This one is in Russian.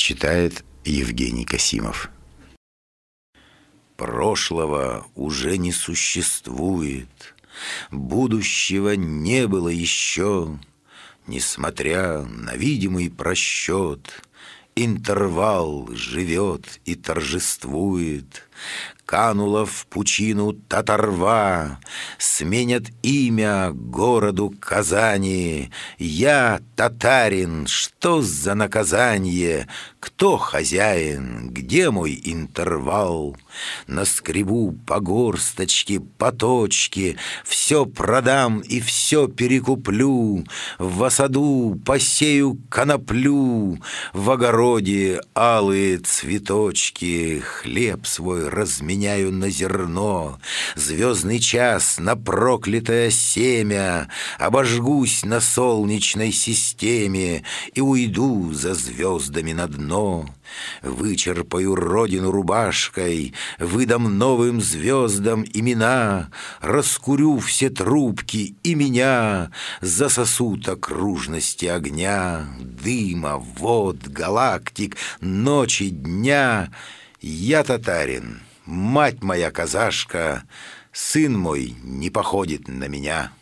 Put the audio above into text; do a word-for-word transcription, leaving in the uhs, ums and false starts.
Читает Евгений Касимов. Прошлого уже не существует, будущего не было еще. Несмотря на видимый просчет, интервал живет и торжествует. Канула в пучину татарва, сменят имя городу Казани. Я татарин, что за наказание? Кто хозяин? Где мой интервал? Наскребу по горсточке, по точке, все продам и все перекуплю. В осаду посею коноплю, в огороде алые цветочки. Хлеб свой разменяю на зерно, звездный час на проклятое семя. Обожгусь на солнечной системе и уйду за звездами на дно. Вычерпаю родину рубашкой, выдам новым звездам имена, раскурю все трубки и меня засосут окружности огня, дыма, вод, галактик, ночи, дня. Я татарин, мать моя казашка, сын мой не походит на меня.